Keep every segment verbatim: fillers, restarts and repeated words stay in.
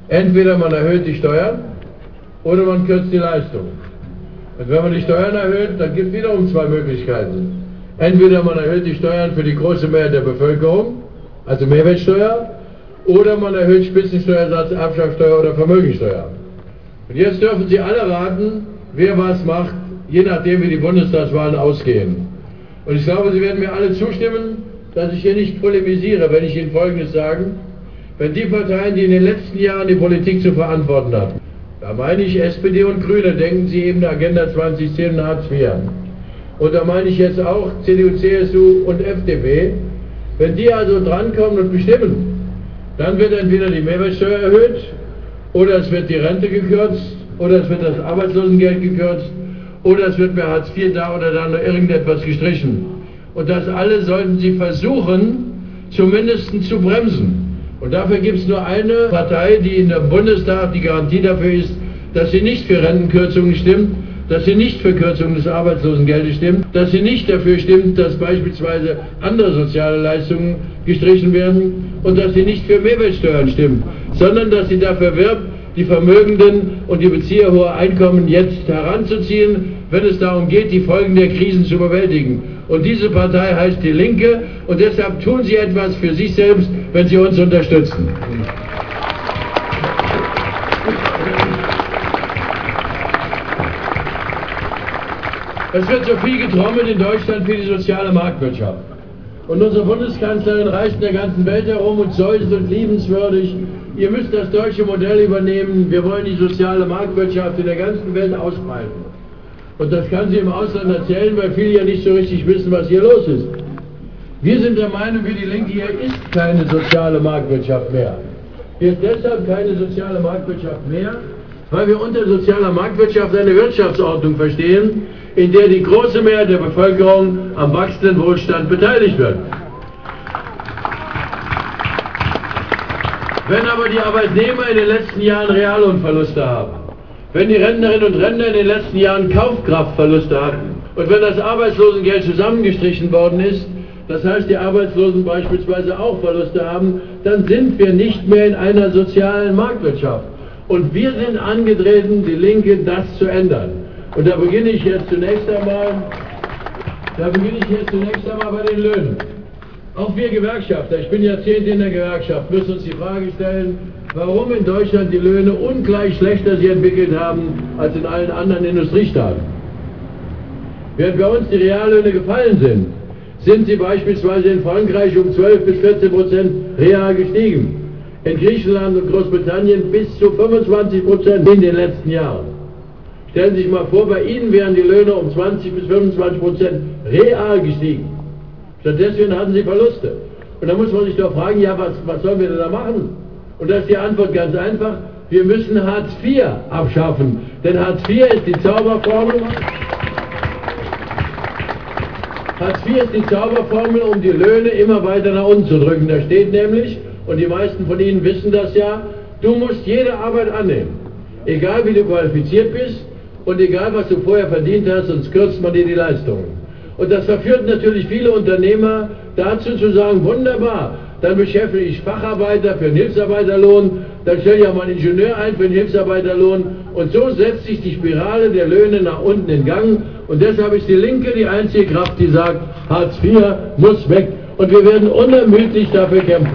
Entweder man erhöht die Steuern oder man kürzt die Leistungen. Und wenn man die Steuern erhöht, dann gibt es wiederum zwei Möglichkeiten. Entweder man erhöht die Steuern für die große Mehrheit der Bevölkerung, also Mehrwertsteuer, oder man erhöht Spitzensteuersatz, Erbschaftssteuer oder Vermögensteuer. Und jetzt dürfen Sie alle raten, wer was macht, je nachdem wie die Bundestagswahlen ausgehen. Und ich glaube, Sie werden mir alle zustimmen, dass ich hier nicht polemisiere, wenn ich Ihnen Folgendes sage. Wenn die Parteien, die in den letzten Jahren die Politik zu verantworten hatten, da meine ich S P D und Grüne, denken Sie eben der Agenda zwanzig zehn und Hartz vier. Und da meine ich jetzt auch C D U, C S U und F D P. Wenn die also drankommen und bestimmen, dann wird entweder die Mehrwertsteuer erhöht, oder es wird die Rente gekürzt, oder es wird das Arbeitslosengeld gekürzt, oder es wird bei Hartz vier da oder da noch irgendetwas gestrichen. Und das alle sollten Sie versuchen, zumindest zu bremsen. Und dafür gibt es nur eine Partei, die in der Bundestag die Garantie dafür ist, dass sie nicht für Rentenkürzungen stimmt, dass sie nicht für Kürzungen des Arbeitslosengeldes stimmt, dass sie nicht dafür stimmt, dass beispielsweise andere soziale Leistungen gestrichen werden und dass sie nicht für Mehrwertsteuern stimmt, sondern dass sie dafür wirbt, die Vermögenden und die Bezieher hoher Einkommen jetzt heranzuziehen, wenn es darum geht, die Folgen der Krisen zu bewältigen. Und diese Partei heißt die Linke und deshalb tun Sie etwas für sich selbst, wenn Sie uns unterstützen. Es wird so viel getrommelt in Deutschland für die soziale Marktwirtschaft. Und unsere Bundeskanzlerin reist in der ganzen Welt herum und säuselt und liebenswürdig: Ihr müsst das deutsche Modell übernehmen, wir wollen die soziale Marktwirtschaft in der ganzen Welt ausbreiten. Und das kann sie im Ausland erzählen, weil viele ja nicht so richtig wissen, was hier los ist. Wir sind der Meinung, für die Linke, hier ist keine soziale Marktwirtschaft mehr. Hier ist deshalb keine soziale Marktwirtschaft mehr, weil wir unter sozialer Marktwirtschaft eine Wirtschaftsordnung verstehen, in der die große Mehrheit der Bevölkerung am wachsenden Wohlstand beteiligt wird. Wenn aber die Arbeitnehmer in den letzten Jahren Reallohnverluste haben, wenn die Rentnerinnen und Rentner in den letzten Jahren Kaufkraftverluste hatten und wenn das Arbeitslosengeld zusammengestrichen worden ist, das heißt die Arbeitslosen beispielsweise auch Verluste haben, dann sind wir nicht mehr in einer sozialen Marktwirtschaft. Und wir sind angetreten, die Linke, das zu ändern. Und da beginne ich jetzt zunächst einmal, da beginne ich jetzt zunächst einmal bei den Löhnen. Auch wir Gewerkschafter, ich bin Jahrzehnte in der Gewerkschaft, müssen uns die Frage stellen, warum in Deutschland die Löhne ungleich schlechter sich entwickelt haben als in allen anderen Industriestaaten. Während bei uns die Reallöhne gefallen sind, sind sie beispielsweise in Frankreich um zwölf bis vierzehn Prozent real gestiegen. In Griechenland und Großbritannien bis zu fünfundzwanzig Prozent in den letzten Jahren. Stellen Sie sich mal vor, bei Ihnen wären die Löhne um zwanzig bis fünfundzwanzig Prozent real gestiegen. Stattdessen hatten sie Verluste. Und da muss man sich doch fragen, ja, was, was sollen wir denn da machen? Und da ist die Antwort ganz einfach: Wir müssen Hartz vier abschaffen. Denn Hartz vier ist die Zauberformel. Hartz vier ist die Zauberformel, um die Löhne immer weiter nach unten zu drücken. Da steht nämlich, und die meisten von Ihnen wissen das ja, du musst jede Arbeit annehmen. Egal wie du qualifiziert bist und egal was du vorher verdient hast, sonst kürzt man dir die Leistungen. Und das verführt natürlich viele Unternehmer dazu zu sagen, wunderbar, dann beschäftige ich Facharbeiter für einen Hilfsarbeiterlohn, dann stelle ich auch mal einen Ingenieur ein für einen Hilfsarbeiterlohn und so setzt sich die Spirale der Löhne nach unten in Gang und deshalb ist die Linke die einzige Kraft, die sagt, Hartz vier muss weg und wir werden unermüdlich dafür kämpfen.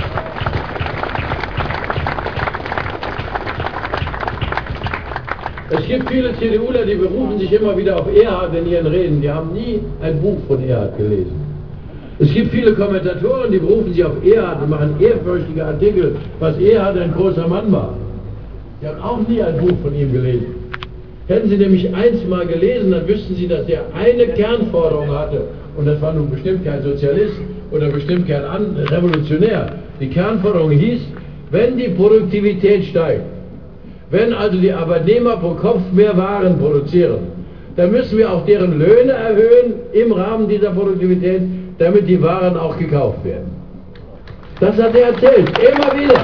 Es gibt viele CDUler, die berufen sich immer wieder auf Erhard in ihren Reden. Die haben nie ein Buch von Erhard gelesen. Es gibt viele Kommentatoren, die berufen sich auf Erhard und machen ehrfürchtige Artikel, was Erhard ein großer Mann war. Die haben auch nie ein Buch von ihm gelesen. Hätten sie nämlich eins mal gelesen, dann wüssten sie, dass er eine Kernforderung hatte. Und das war nun bestimmt kein Sozialist oder bestimmt kein Revolutionär. Die Kernforderung hieß, wenn die Produktivität steigt, wenn also die Arbeitnehmer pro Kopf mehr Waren produzieren, dann müssen wir auch deren Löhne erhöhen im Rahmen dieser Produktivität, damit die Waren auch gekauft werden. Das hat er erzählt, immer wieder.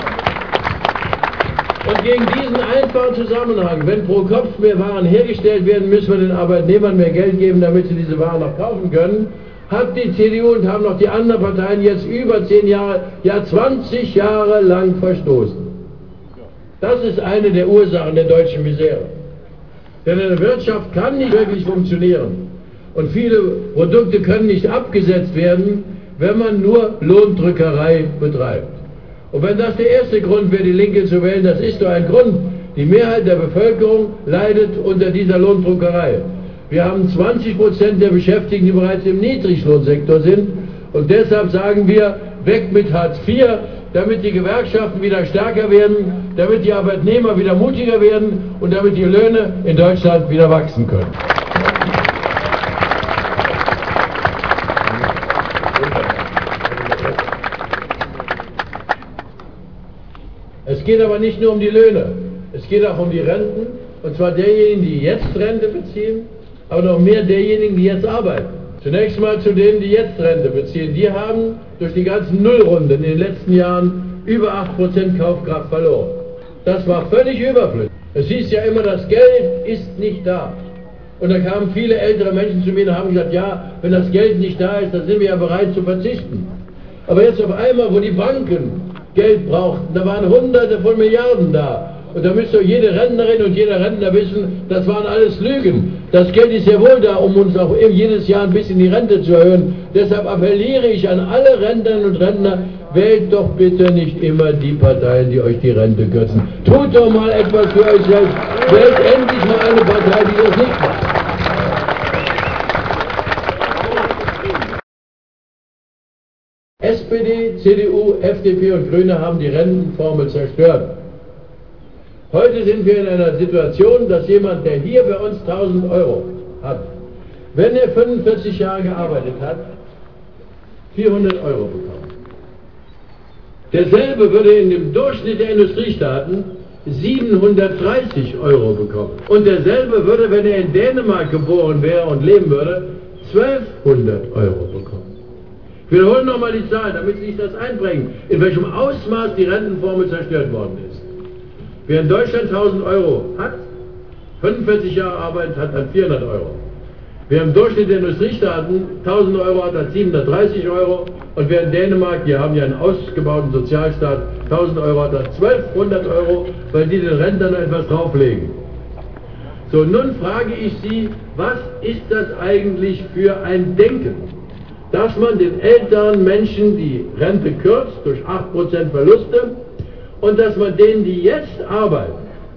Und gegen diesen einfachen Zusammenhang, wenn pro Kopf mehr Waren hergestellt werden, müssen wir den Arbeitnehmern mehr Geld geben, damit sie diese Waren auch kaufen können, hat die C D U und haben noch die anderen Parteien jetzt über zehn Jahre, ja zwanzig Jahre lang verstoßen. Das ist eine der Ursachen der deutschen Misere. Denn eine Wirtschaft kann nicht wirklich funktionieren und viele Produkte können nicht abgesetzt werden, wenn man nur Lohndrückerei betreibt. Und wenn das der erste Grund wäre, die Linke zu wählen, das ist doch ein Grund. Die Mehrheit der Bevölkerung leidet unter dieser Lohndruckerei. Wir haben zwanzig Prozent der Beschäftigten, die bereits im Niedriglohnsektor sind. Und deshalb sagen wir, weg mit Hartz vier, damit die Gewerkschaften wieder stärker werden, damit die Arbeitnehmer wieder mutiger werden und damit die Löhne in Deutschland wieder wachsen können. Es geht aber nicht nur um die Löhne, es geht auch um die Renten, und zwar derjenigen, die jetzt Rente beziehen, aber noch mehr derjenigen, die jetzt arbeiten. Zunächst mal zu denen, die jetzt Rente beziehen. Die haben durch die ganzen Nullrunden in den letzten Jahren über acht Prozent Kaufkraft verloren. Das war völlig überflüssig. Es hieß ja immer, das Geld ist nicht da. Und da kamen viele ältere Menschen zu mir und haben gesagt, ja, wenn das Geld nicht da ist, dann sind wir ja bereit zu verzichten. Aber jetzt auf einmal, wo die Banken Geld brauchten, da waren Hunderte von Milliarden da. Und da müsste jede Rentnerin und jeder Rentner wissen, das waren alles Lügen. Das Geld ist ja wohl da, um uns auch jedes Jahr ein bisschen die Rente zu erhöhen. Deshalb appelliere ich an alle Rentnerinnen und Rentner, wählt doch bitte nicht immer die Parteien, die euch die Rente kürzen. Tut doch mal etwas für euch selbst. Wählt endlich mal eine Partei, die das nicht macht. S P D, C D U, F D P und Grüne haben die Rentenformel zerstört. Heute sind wir in einer Situation, dass jemand, der hier bei uns tausend Euro hat, wenn er fünfundvierzig Jahre gearbeitet hat, vierhundert Euro bekommt. Derselbe würde in dem Durchschnitt der Industriestaaten siebenhundertdreißig Euro bekommen. Und derselbe würde, wenn er in Dänemark geboren wäre und leben würde, zwölfhundert Euro bekommen. Ich wiederhole nochmal die Zahlen, damit Sie sich das einbringen, in welchem Ausmaß die Rentenformel zerstört worden ist. Wer in Deutschland tausend Euro hat, fünfundvierzig Jahre arbeitet, hat dann vierhundert Euro. Wer im Durchschnitt der Industriestaaten tausend Euro hat, hat siebenhundertdreißig Euro. Und wer in Dänemark, wir haben ja einen ausgebauten Sozialstaat, tausend Euro hat, hat zwölfhundert Euro, weil die den Rentnern noch etwas drauflegen. So, nun frage ich Sie, was ist das eigentlich für ein Denken? Dass man den älteren Menschen die Rente kürzt durch acht Prozent Verluste, und dass man denen, die jetzt arbeiten,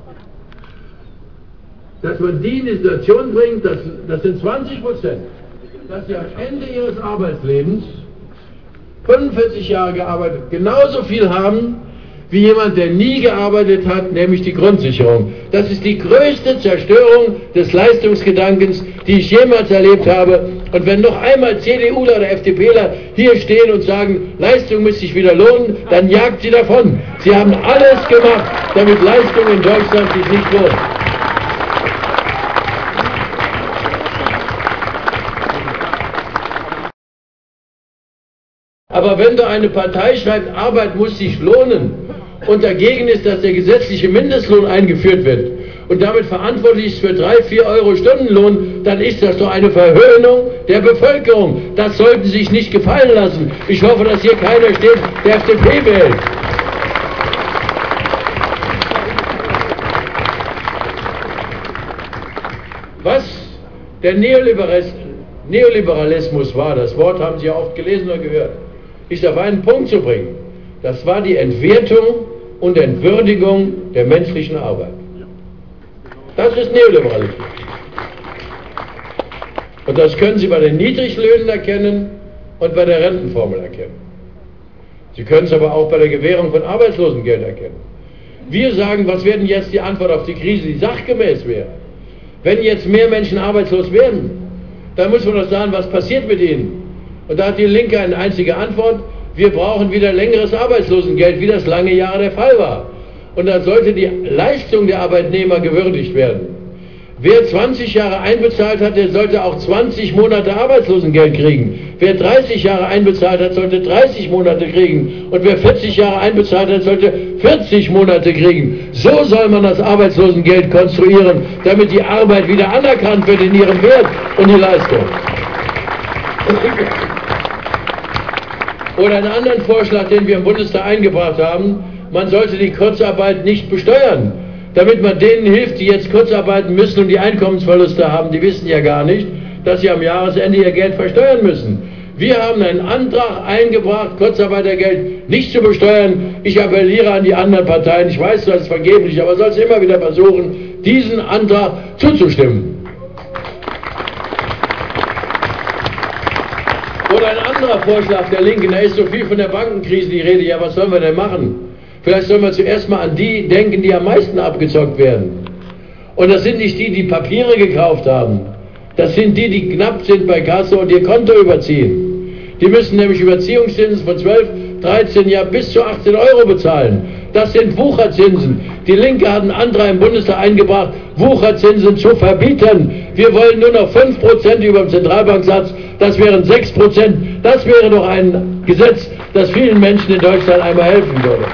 dass man die in die Situation bringt, dass, das sind zwanzig Prozent, dass sie am Ende ihres Arbeitslebens fünfundvierzig Jahre gearbeitet, genauso viel haben, wie jemand, der nie gearbeitet hat, nämlich die Grundsicherung. Das ist die größte Zerstörung des Leistungsgedankens, die ich jemals erlebt habe. Und wenn noch einmal CDUler oder FDPler hier stehen und sagen, Leistung müsste sich wieder lohnen, dann jagt sie davon. Sie haben alles gemacht, damit Leistung in Deutschland sich nicht lohnt. Aber wenn da eine Partei schreibt, Arbeit muss sich lohnen, und dagegen ist, dass der gesetzliche Mindestlohn eingeführt wird und damit verantwortlich ist für drei, vier Euro Stundenlohn, dann ist das doch eine Verhöhnung der Bevölkerung. Das sollten Sie sich nicht gefallen lassen. Ich hoffe, dass hier keiner steht, der F D P wählt. Was der Neoliberalismus war, das Wort haben Sie ja oft gelesen oder gehört, ist auf einen Punkt zu bringen. Das war die Entwertung und Entwürdigung der menschlichen Arbeit. Das ist Neoliberalismus. Und das können Sie bei den Niedriglöhnen erkennen und bei der Rentenformel erkennen. Sie können es aber auch bei der Gewährung von Arbeitslosengeld erkennen. Wir sagen, was wäre denn jetzt die Antwort auf die Krise, die sachgemäß wäre? Wenn jetzt mehr Menschen arbeitslos werden, dann muss man doch sagen, was passiert mit ihnen? Und da hat die Linke eine einzige Antwort: Wir brauchen wieder längeres Arbeitslosengeld, wie das lange Jahre der Fall war. Und dann sollte die Leistung der Arbeitnehmer gewürdigt werden. Wer zwanzig Jahre einbezahlt hat, der sollte auch zwanzig Monate Arbeitslosengeld kriegen. Wer dreißig Jahre einbezahlt hat, sollte dreißig Monate kriegen. Und wer vierzig Jahre einbezahlt hat, sollte vierzig Monate kriegen. So soll man das Arbeitslosengeld konstruieren, damit die Arbeit wieder anerkannt wird in ihrem Wert und die Leistung. Oder einen anderen Vorschlag, den wir im Bundestag eingebracht haben: man sollte die Kurzarbeit nicht besteuern, damit man denen hilft, die jetzt Kurzarbeiten müssen und die Einkommensverluste haben. Die wissen ja gar nicht, dass sie am Jahresende ihr Geld versteuern müssen. Wir haben einen Antrag eingebracht, Kurzarbeitergeld nicht zu besteuern. Ich appelliere an die anderen Parteien, ich weiß, das ist vergeblich, aber soll es immer wieder versuchen, diesen Antrag zuzustimmen. Oder ein anderer Vorschlag der Linken, da ist so viel von der Bankenkrise die Rede, ja, was sollen wir denn machen? Vielleicht sollen wir zuerst mal an die denken, die am meisten abgezockt werden. Und das sind nicht die, die Papiere gekauft haben. Das sind die, die knapp sind bei Kasse und ihr Konto überziehen. Die müssen nämlich Überziehungszinsen von zwölf, dreizehn Jahren bis zu achtzehn Euro bezahlen. Das sind Wucherzinsen. Die Linke hat einen Antrag im Bundestag eingebracht, Wucherzinsen zu verbieten. Wir wollen nur noch fünf Prozent über dem Zentralbanksatz, das wären sechs Prozent. Das wäre doch ein Gesetz, das vielen Menschen in Deutschland einmal helfen würde.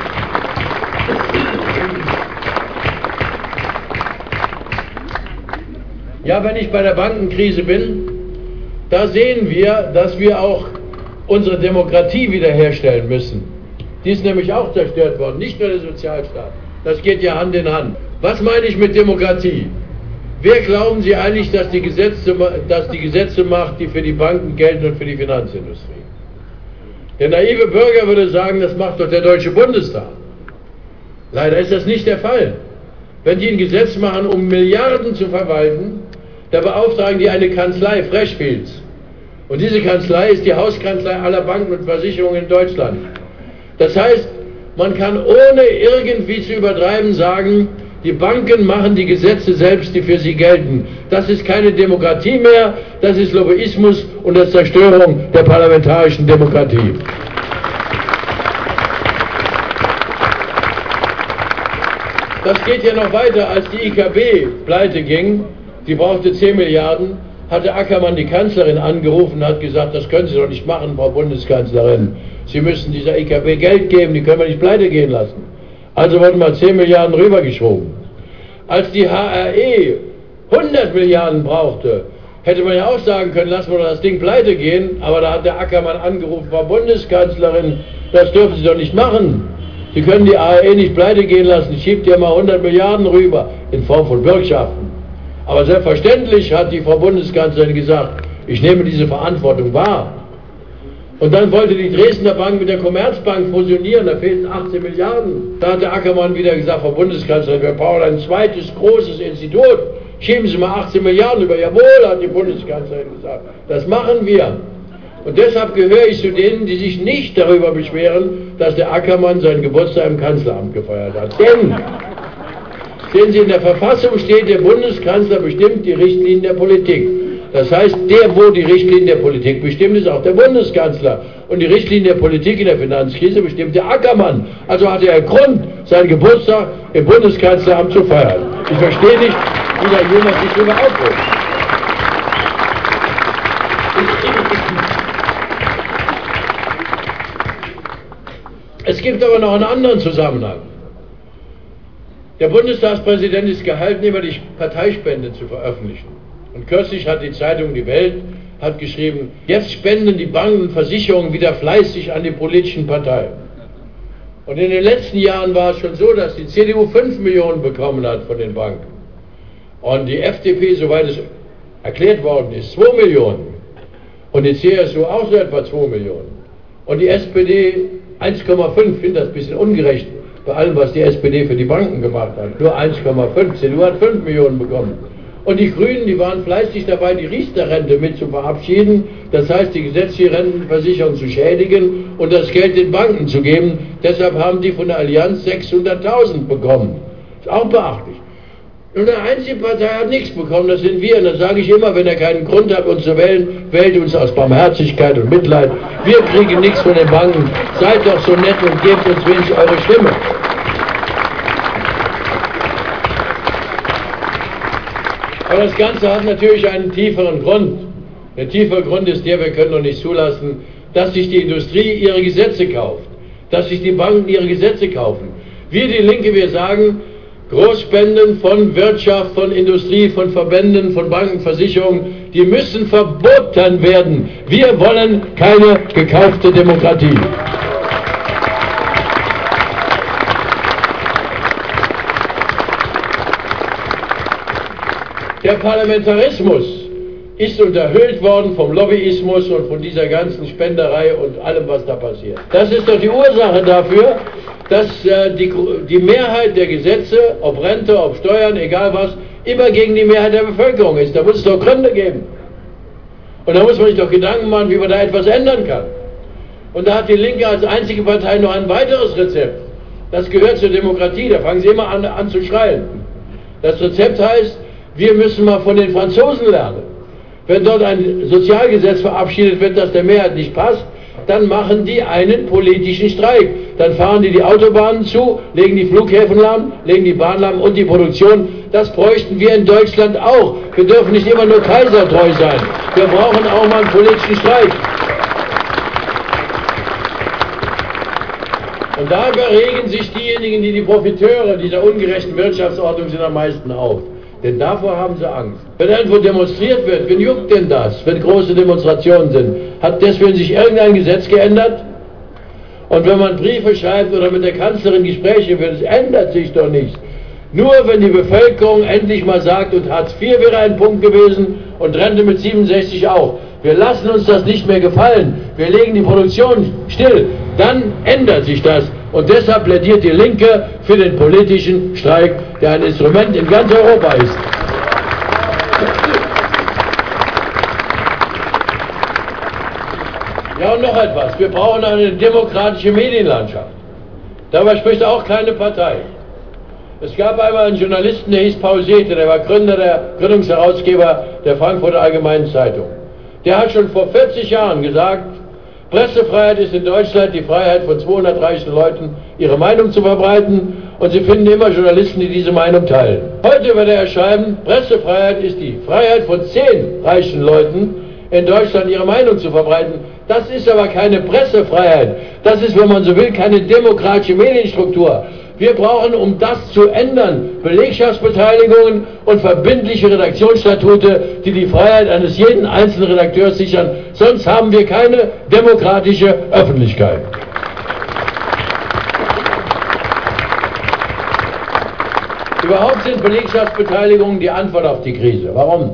Ja, wenn ich bei der Bankenkrise bin, da sehen wir, dass wir auch unsere Demokratie wiederherstellen müssen. Die ist nämlich auch zerstört worden, nicht nur der Sozialstaat. Das geht ja Hand in Hand. Was meine ich mit Demokratie? Wer glauben Sie eigentlich, dass die Gesetze, dass die Gesetze macht, die für die Banken gelten und für die Finanzindustrie? Der naive Bürger würde sagen, das macht doch der Deutsche Bundestag. Leider ist das nicht der Fall. Wenn die ein Gesetz machen, um Milliarden zu verwalten, da beauftragen die eine Kanzlei, Freshfields. Und diese Kanzlei ist die Hauskanzlei aller Banken und Versicherungen in Deutschland. Das heißt, man kann ohne irgendwie zu übertreiben sagen, die Banken machen die Gesetze selbst, die für sie gelten. Das ist keine Demokratie mehr, das ist Lobbyismus und das Zerstörung der parlamentarischen Demokratie. Das geht ja noch weiter, als die I K B pleite ging, die brauchte zehn Milliarden, hatte Ackermann die Kanzlerin angerufen und hat gesagt, das können Sie doch nicht machen, Frau Bundeskanzlerin. Sie müssen dieser I K B Geld geben, die können wir nicht pleite gehen lassen. Also wurden mal zehn Milliarden rübergeschoben. Als die H R E hundert Milliarden brauchte, hätte man ja auch sagen können, lassen wir doch das Ding pleite gehen, aber da hat der Ackermann angerufen, Frau Bundeskanzlerin, das dürfen Sie doch nicht machen. Sie können die H R E nicht pleite gehen lassen, schiebt ja mal hundert Milliarden rüber in Form von Bürgschaften. Aber selbstverständlich hat die Frau Bundeskanzlerin gesagt, ich nehme diese Verantwortung wahr. Und dann wollte die Dresdner Bank mit der Commerzbank fusionieren, da fehlten achtzehn Milliarden. Da hat der Ackermann wieder gesagt, Frau Bundeskanzlerin, wir brauchen ein zweites großes Institut. Schieben Sie mal achtzehn Milliarden über. Jawohl, hat die Bundeskanzlerin gesagt. Das machen wir. Und deshalb gehöre ich zu denen, die sich nicht darüber beschweren, dass der Ackermann seinen Geburtstag im Kanzleramt gefeiert hat. Denn, sehen Sie, in der Verfassung steht, der Bundeskanzler bestimmt die Richtlinien der Politik. Das heißt, der, wo die Richtlinien der Politik bestimmt, ist auch der Bundeskanzler. Und die Richtlinien der Politik in der Finanzkrise bestimmt der Ackermann. Also hatte er Grund, seinen Geburtstag im Bundeskanzleramt zu feiern. Ich verstehe nicht, wie da jemand sich darüber aufregt. Es gibt aber noch einen anderen Zusammenhang. Der Bundestagspräsident ist gehalten, immer die Parteispende zu veröffentlichen. Und kürzlich hat die Zeitung Die Welt hat geschrieben, jetzt spenden die Banken und Versicherungen wieder fleißig an die politischen Parteien. Und in den letzten Jahren war es schon so, dass die C D U fünf Millionen bekommen hat von den Banken. Und die F D P, soweit es erklärt worden ist, zwei Millionen. Und die C S U auch so etwa zwei Millionen. Und die S P D eins Komma fünf, ich finde das ein bisschen ungerecht, bei allem, was die S P D für die Banken gemacht hat. Nur eins Komma fünf, C D U hat fünf Millionen bekommen. Und die Grünen, die waren fleißig dabei, die Riester-Rente mit zu verabschieden, das heißt, die gesetzliche Rentenversicherung zu schädigen und das Geld den Banken zu geben. Deshalb haben die von der Allianz sechshunderttausend bekommen. Ist auch beachtlich. Und eine einzige Partei hat nichts bekommen, das sind wir. Und das sage ich immer, wenn ihr keinen Grund habt, uns zu wählen, wählt uns aus Barmherzigkeit und Mitleid. Wir kriegen nichts von den Banken. Seid doch so nett und gebt uns wenigstens eure Stimme. Aber das Ganze hat natürlich einen tieferen Grund. Der tiefere Grund ist der, wir können doch nicht zulassen, dass sich die Industrie ihre Gesetze kauft, dass sich die Banken ihre Gesetze kaufen. Wir, die Linke, wir sagen, Großspenden von Wirtschaft, von Industrie, von Verbänden, von Banken, Versicherungen, die müssen verboten werden. Wir wollen keine gekaufte Demokratie. Der Parlamentarismus ist unterhöhlt worden vom Lobbyismus und von dieser ganzen Spenderei und allem, was da passiert. Das ist doch die Ursache dafür, dass äh, die, die Mehrheit der Gesetze, ob Rente, ob Steuern, egal was, immer gegen die Mehrheit der Bevölkerung ist. Da muss es doch Gründe geben. Und da muss man sich doch Gedanken machen, wie man da etwas ändern kann. Und da hat die Linke als einzige Partei noch ein weiteres Rezept. Das gehört zur Demokratie, da fangen sie immer an, an zu schreien. Das Rezept heißt, wir müssen mal von den Franzosen lernen. Wenn dort ein Sozialgesetz verabschiedet wird, das der Mehrheit nicht passt, dann machen die einen politischen Streik. Dann fahren die die Autobahnen zu, legen die Flughäfen lahm, legen die Bahn lahm und die Produktion. Das bräuchten wir in Deutschland auch. Wir dürfen nicht immer nur kaisertreu sein. Wir brauchen auch mal einen politischen Streik. Und da regen sich diejenigen, die die Profiteure dieser ungerechten Wirtschaftsordnung sind, am meisten auf. Denn davor haben sie Angst. Wenn irgendwo demonstriert wird, wen juckt denn das, wenn große Demonstrationen sind? Hat deswegen sich irgendein Gesetz geändert? Und wenn man Briefe schreibt oder mit der Kanzlerin Gespräche führt, es ändert sich doch nichts. Nur wenn die Bevölkerung endlich mal sagt, und Hartz vier wäre ein Punkt gewesen und Rente mit siebenundsechzig auch, wir lassen uns das nicht mehr gefallen, wir legen die Produktion still, dann ändert sich das. Und deshalb plädiert die Linke für den politischen Streik, der ein Instrument in ganz Europa ist. Ja, und noch etwas. Wir brauchen eine demokratische Medienlandschaft. Dabei spricht auch keine Partei. Es gab einmal einen Journalisten, der hieß Paul Sethe, der war Gründer, der Gründungsherausgeber der Frankfurter Allgemeinen Zeitung. Der hat schon vor vierzig Jahren gesagt, Pressefreiheit ist in Deutschland die Freiheit von zweihundert reichen Leuten, ihre Meinung zu verbreiten, und sie finden immer Journalisten, die diese Meinung teilen. Heute würde er schreiben, Pressefreiheit ist die Freiheit von zehn reichen Leuten, in Deutschland ihre Meinung zu verbreiten. Das ist aber keine Pressefreiheit. Das ist, wenn man so will, keine demokratische Medienstruktur. Wir brauchen, um das zu ändern, Belegschaftsbeteiligungen und verbindliche Redaktionsstatute, die die Freiheit eines jeden einzelnen Redakteurs sichern. Sonst haben wir keine demokratische Öffentlichkeit. Überhaupt sind Belegschaftsbeteiligungen die Antwort auf die Krise. Warum?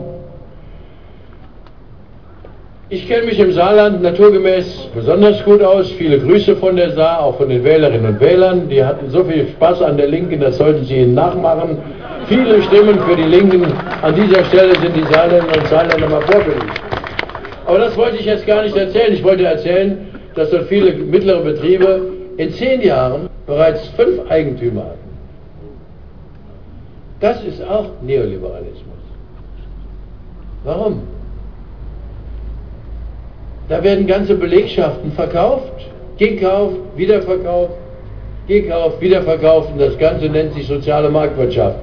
Ich kenne mich im Saarland naturgemäß besonders gut aus. Viele Grüße von der Saar, auch von den Wählerinnen und Wählern. Die hatten so viel Spaß an der Linken, das sollten sie ihnen nachmachen. Viele Stimmen für die Linken. An dieser Stelle sind die Saarländer und Saarländer mal vorbildlich. Aber das wollte ich jetzt gar nicht erzählen. Ich wollte erzählen, dass dort viele mittlere Betriebe in zehn Jahren bereits fünf Eigentümer hatten. Das ist auch Neoliberalismus. Warum? Da werden ganze Belegschaften verkauft, gekauft, wiederverkauft, gekauft, wiederverkauft, und das Ganze nennt sich soziale Marktwirtschaft.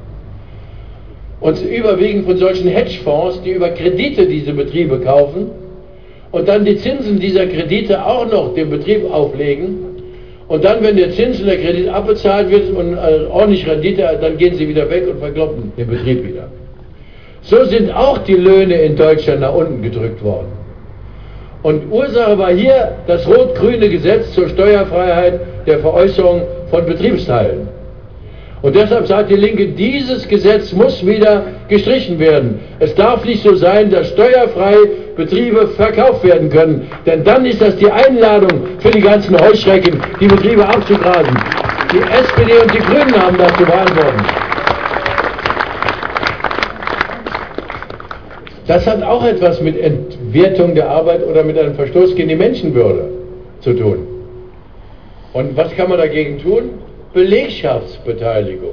Und überwiegend von solchen Hedgefonds, die über Kredite diese Betriebe kaufen und dann die Zinsen dieser Kredite auch noch dem Betrieb auflegen, und dann, wenn der Zins und der Kredit abbezahlt wird und äh, ordentlich Rendite, dann gehen sie wieder weg und verkloppen den Betrieb wieder. So sind auch die Löhne in Deutschland nach unten gedrückt worden. Und Ursache war hier das rot-grüne Gesetz zur Steuerfreiheit der Veräußerung von Betriebsteilen. Und deshalb sagt die Linke, dieses Gesetz muss wieder gestrichen werden. Es darf nicht so sein, dass steuerfrei Betriebe verkauft werden können. Denn dann ist das die Einladung für die ganzen Heuschrecken, die Betriebe abzugrasen. Die S P D und die Grünen haben das zu verantworten. Das hat auch etwas mit Entwertung der Arbeit oder mit einem Verstoß gegen die Menschenwürde zu tun. Und was kann man dagegen tun? Belegschaftsbeteiligung.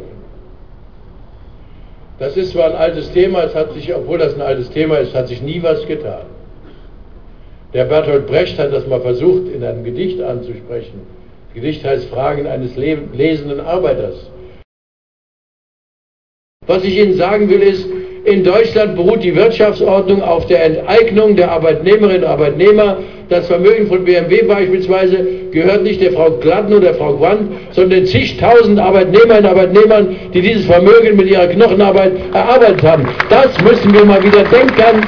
Das ist zwar ein altes Thema, es hat sich, obwohl das ein altes Thema ist, hat sich nie was getan. Der Bertolt Brecht hat das mal versucht, in einem Gedicht anzusprechen. Das Gedicht heißt Fragen eines lesenden Arbeiters. Was ich Ihnen sagen will ist, in Deutschland beruht die Wirtschaftsordnung auf der Enteignung der Arbeitnehmerinnen und Arbeitnehmer. Das Vermögen von B M W beispielsweise gehört nicht der Frau Glatten oder der Frau Quandt, sondern den zigtausend Arbeitnehmerinnen und Arbeitnehmern, die dieses Vermögen mit ihrer Knochenarbeit erarbeitet haben. Das müssen wir mal wieder denken.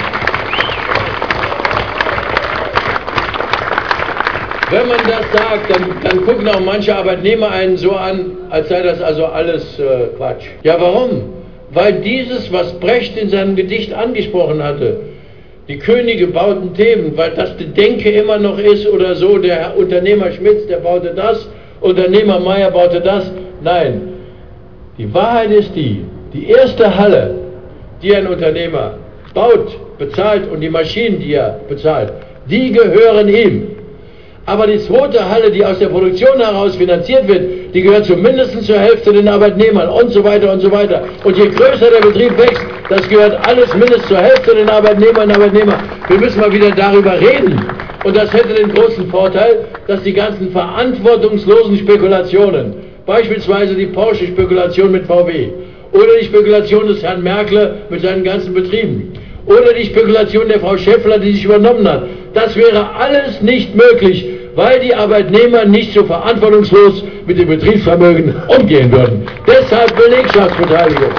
Wenn man das sagt, dann, dann gucken auch manche Arbeitnehmer einen so an, als sei das also alles äh, Quatsch. Ja, warum? weil dieses, was Brecht in seinem Gedicht angesprochen hatte, die Könige bauten Themen, weil das die Denke immer noch ist oder so, der Unternehmer Schmitz, der baute das, Unternehmer Meier baute das. Nein, die Wahrheit ist die, die erste Halle, die ein Unternehmer baut, bezahlt und die Maschinen, die er bezahlt, die gehören ihm. Aber die zweite Halle, die aus der Produktion heraus finanziert wird, die gehört zumindest zur Hälfte den Arbeitnehmern und so weiter und so weiter. Und je größer der Betrieb wächst, das gehört alles mindestens zur Hälfte den Arbeitnehmern und Arbeitnehmern. Wir müssen mal wieder darüber reden. Und das hätte den großen Vorteil, dass die ganzen verantwortungslosen Spekulationen, beispielsweise die Porsche-Spekulation mit V W oder die Spekulation des Herrn Merkel mit seinen ganzen Betrieben oder die Spekulation der Frau Schäffler, die sich übernommen hat, das wäre alles nicht möglich, weil die Arbeitnehmer nicht so verantwortungslos mit dem Betriebsvermögen umgehen würden. Deshalb Belegschaftsbeteiligung.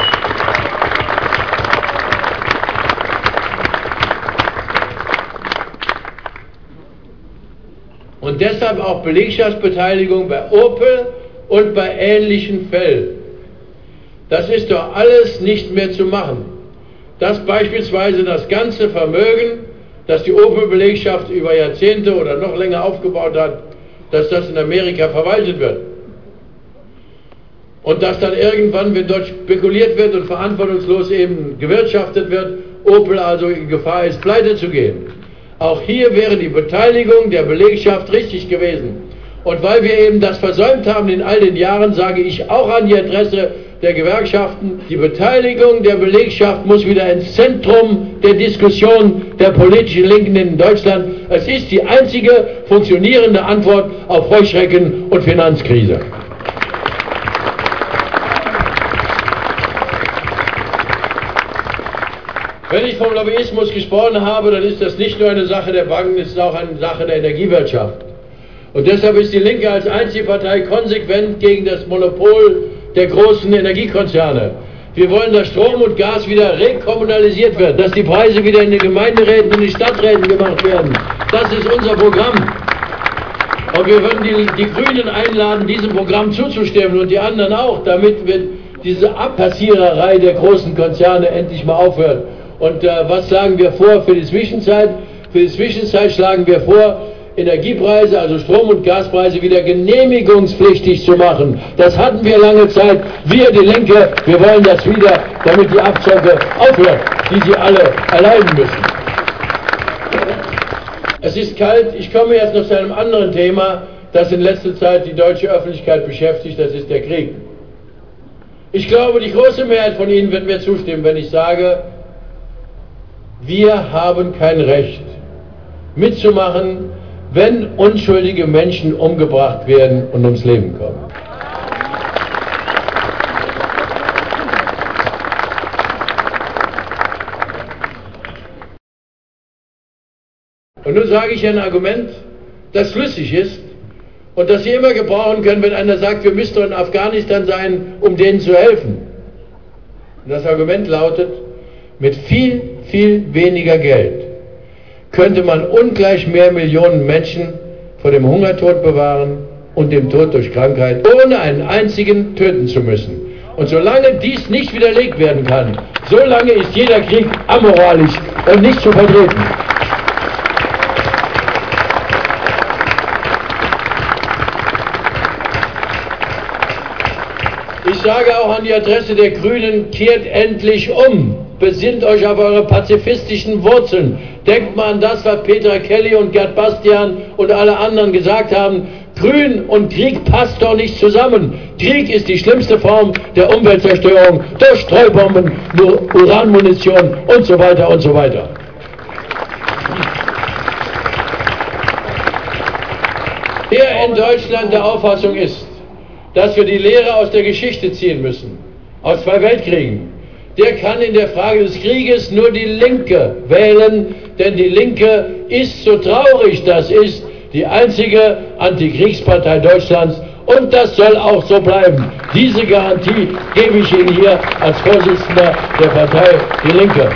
Und deshalb auch Belegschaftsbeteiligung bei Opel und bei ähnlichen Fällen. Das ist doch alles nicht mehr zu machen. Dass beispielsweise das ganze Vermögen, das die Opel-Belegschaft über Jahrzehnte oder noch länger aufgebaut hat, dass das in Amerika verwaltet wird. Und dass dann irgendwann, wenn dort spekuliert wird und verantwortungslos eben gewirtschaftet wird, Opel also in Gefahr ist, pleite zu gehen. Auch hier wäre die Beteiligung der Belegschaft richtig gewesen. Und weil wir eben das versäumt haben in all den Jahren, sage ich auch an die Adresse der Gewerkschaften, die Beteiligung der Belegschaft muss wieder ins Zentrum der Diskussion der politischen Linken in Deutschland. Es ist die einzige funktionierende Antwort auf Heuschrecken und Finanzkrise. Wenn ich vom Lobbyismus gesprochen habe, dann ist das nicht nur eine Sache der Banken, es ist auch eine Sache der Energiewirtschaft. Und deshalb ist die Linke als einzige Partei konsequent gegen das Monopol der großen Energiekonzerne. Wir wollen, dass Strom und Gas wieder rekommunalisiert wird, dass die Preise wieder in den Gemeinderäten und in den Stadträten gemacht werden. Das ist unser Programm. Und wir würden die, die Grünen einladen, diesem Programm zuzustimmen und die anderen auch, damit wir diese Abkassiererei der großen Konzerne endlich mal aufhört. Und äh, was schlagen wir vor für die Zwischenzeit? Für die Zwischenzeit schlagen wir vor, Energiepreise, also Strom- und Gaspreise, wieder genehmigungspflichtig zu machen. Das hatten wir lange Zeit. Wir, die Linke, wir wollen das wieder, damit die Abzocke aufhört, die sie alle erleiden müssen. Es ist kalt. Ich komme jetzt noch zu einem anderen Thema, das in letzter Zeit die deutsche Öffentlichkeit beschäftigt. Das ist der Krieg. Ich glaube, die große Mehrheit von Ihnen wird mir zustimmen, wenn ich sage, wir haben kein Recht mitzumachen, wenn unschuldige Menschen umgebracht werden und ums Leben kommen. Und nun sage ich ein Argument, das schlüssig ist und das Sie immer gebrauchen können, wenn einer sagt, wir müssten in Afghanistan sein, um denen zu helfen. Und das Argument lautet, mit viel, viel weniger Geld könnte man ungleich mehr Millionen Menschen vor dem Hungertod bewahren und dem Tod durch Krankheit, ohne einen einzigen töten zu müssen. Und solange dies nicht widerlegt werden kann, solange ist jeder Krieg amoralisch und nicht zu vertreten. Ich sage auch an die Adresse der Grünen, kehrt endlich um. Besinnt euch auf eure pazifistischen Wurzeln. Denkt mal an das, was Petra Kelly und Gerd Bastian und alle anderen gesagt haben. Grün und Krieg passt doch nicht zusammen. Krieg ist die schlimmste Form der Umweltzerstörung durch Streubomben, Uranmunition und so weiter und so weiter. Wer in Deutschland der Auffassung ist, dass wir die Lehre aus der Geschichte ziehen müssen, aus zwei Weltkriegen, der kann in der Frage des Krieges nur die Linke wählen, denn die Linke ist, so traurig das ist, die einzige Antikriegspartei Deutschlands und das soll auch so bleiben. Diese Garantie gebe ich Ihnen hier als Vorsitzender der Partei Die Linke.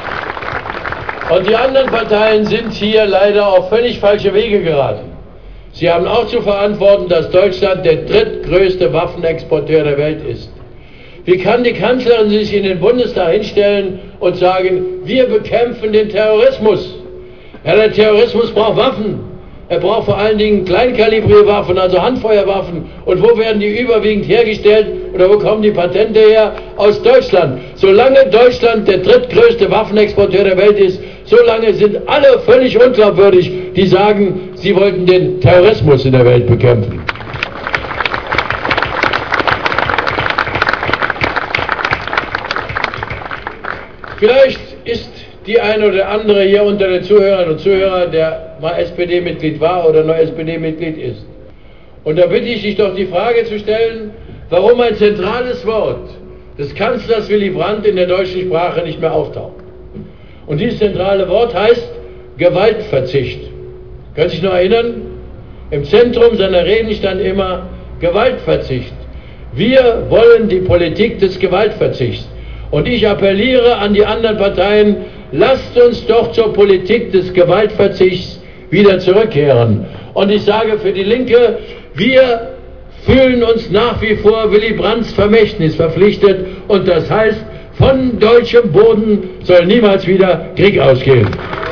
Und die anderen Parteien sind hier leider auf völlig falsche Wege geraten. Sie haben auch zu verantworten, dass Deutschland der drittgrößte Waffenexporteur der Welt ist. Wie kann die Kanzlerin sich in den Bundestag hinstellen und sagen, wir bekämpfen den Terrorismus? Ja, der Terrorismus braucht Waffen. Er braucht vor allen Dingen kleinkalibrige Waffen, also Handfeuerwaffen. Und wo werden die überwiegend hergestellt oder wo kommen die Patente her? Aus Deutschland. Solange Deutschland der drittgrößte Waffenexporteur der Welt ist, solange sind alle völlig unglaubwürdig, die sagen, sie wollten den Terrorismus in der Welt bekämpfen. Vielleicht ist die eine oder andere hier unter den Zuhörern und Zuhörern, der mal S P D-Mitglied war oder noch S P D-Mitglied ist. Und da bitte ich dich doch die Frage zu stellen, warum ein zentrales Wort des Kanzlers Willy Brandt in der deutschen Sprache nicht mehr auftaucht. Und dieses zentrale Wort heißt Gewaltverzicht. Können Sie sich noch erinnern? Im Zentrum seiner Reden stand immer Gewaltverzicht. Wir wollen die Politik des Gewaltverzichts. Und ich appelliere an die anderen Parteien, lasst uns doch zur Politik des Gewaltverzichts wieder zurückkehren. Und ich sage für die Linke, wir fühlen uns nach wie vor Willy Brandts Vermächtnis verpflichtet. Und das heißt, von deutschem Boden soll niemals wieder Krieg ausgehen.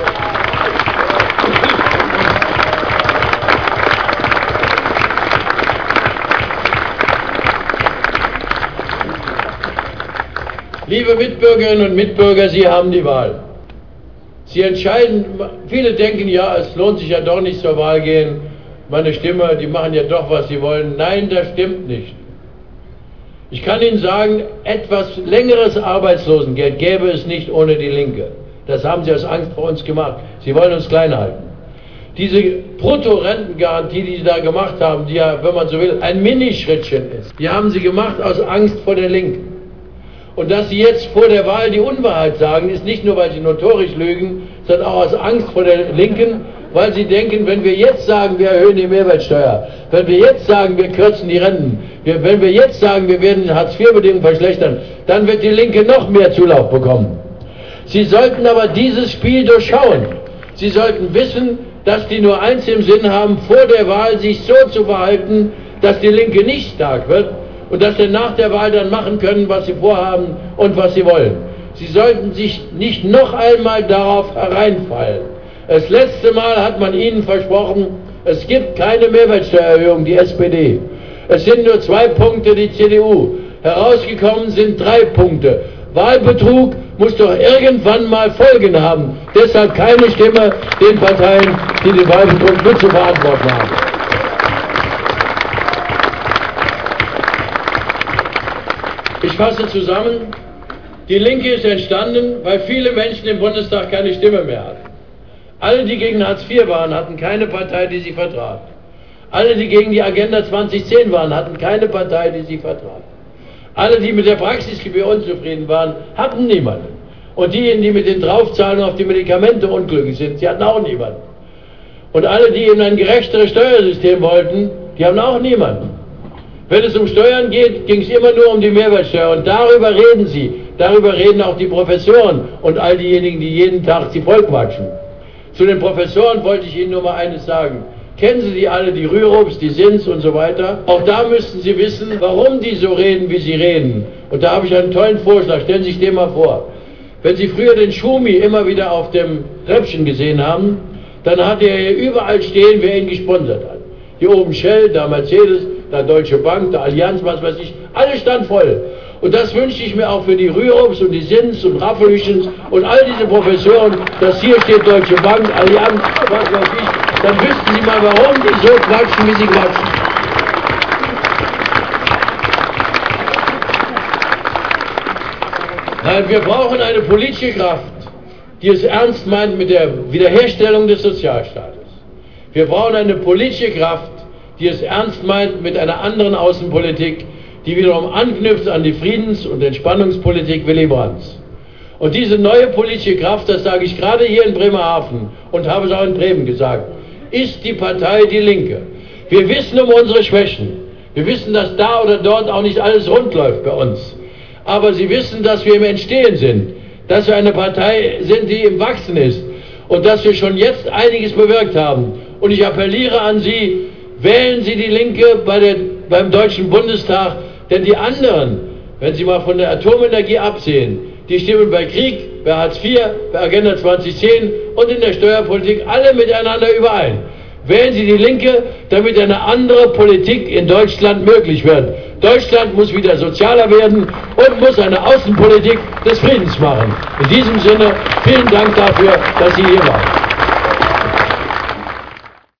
Liebe Mitbürgerinnen und Mitbürger, Sie haben die Wahl. Sie entscheiden, viele denken, ja, es lohnt sich ja doch nicht zur Wahl gehen, meine Stimme, die machen ja doch, was sie wollen. Nein, das stimmt nicht. Ich kann Ihnen sagen, etwas längeres Arbeitslosengeld gäbe es nicht ohne die Linke. Das haben Sie aus Angst vor uns gemacht. Sie wollen uns klein halten. Diese Bruttorentengarantie, die Sie da gemacht haben, die ja, wenn man so will, ein Minischrittchen ist, die haben Sie gemacht aus Angst vor der Linken. Und dass Sie jetzt vor der Wahl die Unwahrheit sagen, ist nicht nur, weil Sie notorisch lügen, sondern auch aus Angst vor der Linken, weil Sie denken, wenn wir jetzt sagen, wir erhöhen die Mehrwertsteuer, wenn wir jetzt sagen, wir kürzen die Renten, wir, wenn wir jetzt sagen, wir werden die Hartz vier Bedingungen verschlechtern, dann wird die Linke noch mehr Zulauf bekommen. Sie sollten aber dieses Spiel durchschauen. Sie sollten wissen, dass die nur eins im Sinn haben, vor der Wahl sich so zu verhalten, dass die Linke nicht stark wird, und dass sie nach der Wahl dann machen können, was sie vorhaben und was sie wollen. Sie sollten sich nicht noch einmal darauf hereinfallen. Das letzte Mal hat man ihnen versprochen, es gibt keine Mehrwertsteuererhöhung, die S P D. Es sind nur zwei Punkte, die C D U. Herausgekommen sind drei Punkte. Wahlbetrug muss doch irgendwann mal Folgen haben. Deshalb keine Stimme den Parteien, die den Wahlbetrug mit zu verantworten haben. Ich fasse zusammen, die Linke ist entstanden, weil viele Menschen im Bundestag keine Stimme mehr hatten. Alle, die gegen Hartz vier waren, hatten keine Partei, die sie vertrat. Alle, die gegen die Agenda zwanzig zehn waren, hatten keine Partei, die sie vertrat. Alle, die mit der Praxisgebühr unzufrieden waren, hatten niemanden. Und diejenigen, die mit den Draufzahlungen auf die Medikamente unglücklich sind, sie hatten auch niemanden. Und alle, die eben ein gerechteres Steuersystem wollten, die haben auch niemanden. Wenn es um Steuern geht, ging es immer nur um die Mehrwertsteuer. Und darüber reden Sie. Darüber reden auch die Professoren und all diejenigen, die jeden Tag sie vollquatschen. Zu den Professoren wollte ich Ihnen nur mal eines sagen. Kennen Sie die alle, die Rürups, die Sins und so weiter? Auch da müssten Sie wissen, warum die so reden, wie sie reden. Und da habe ich einen tollen Vorschlag. Stellen Sie sich den mal vor. Wenn Sie früher den Schumi immer wieder auf dem Treppchen gesehen haben, dann hat er hier überall stehen, wer ihn gesponsert hat. Hier oben Shell, da Mercedes, da Deutsche Bank, da Allianz, was weiß ich, alles stand voll. Und das wünsche ich mir auch für die Rürups und die Sins und Raffelüchens und all diese Professoren, dass hier steht Deutsche Bank, Allianz, was weiß ich, dann wüssten Sie mal, warum die so quatschen, wie sie quatschen. Nein, wir brauchen eine politische Kraft, die es ernst meint mit der Wiederherstellung des Sozialstaates. Wir brauchen eine politische Kraft, die es ernst meint mit einer anderen Außenpolitik, die wiederum anknüpft an die Friedens- und Entspannungspolitik Willy Brandts. Und diese neue politische Kraft, das sage ich gerade hier in Bremerhaven und habe es auch in Bremen gesagt, ist die Partei Die Linke. Wir wissen um unsere Schwächen. Wir wissen, dass da oder dort auch nicht alles rund läuft bei uns. Aber Sie wissen, dass wir im Entstehen sind, dass wir eine Partei sind, die im Wachsen ist und dass wir schon jetzt einiges bewirkt haben. Und ich appelliere an Sie, wählen Sie die Linke bei der, beim Deutschen Bundestag, denn die anderen, wenn Sie mal von der Atomenergie absehen, die stimmen bei Krieg, bei Hartz vier, bei Agenda zwanzig zehn und in der Steuerpolitik alle miteinander überein. Wählen Sie die Linke, damit eine andere Politik in Deutschland möglich wird. Deutschland muss wieder sozialer werden und muss eine Außenpolitik des Friedens machen. In diesem Sinne, vielen Dank dafür, dass Sie hier waren.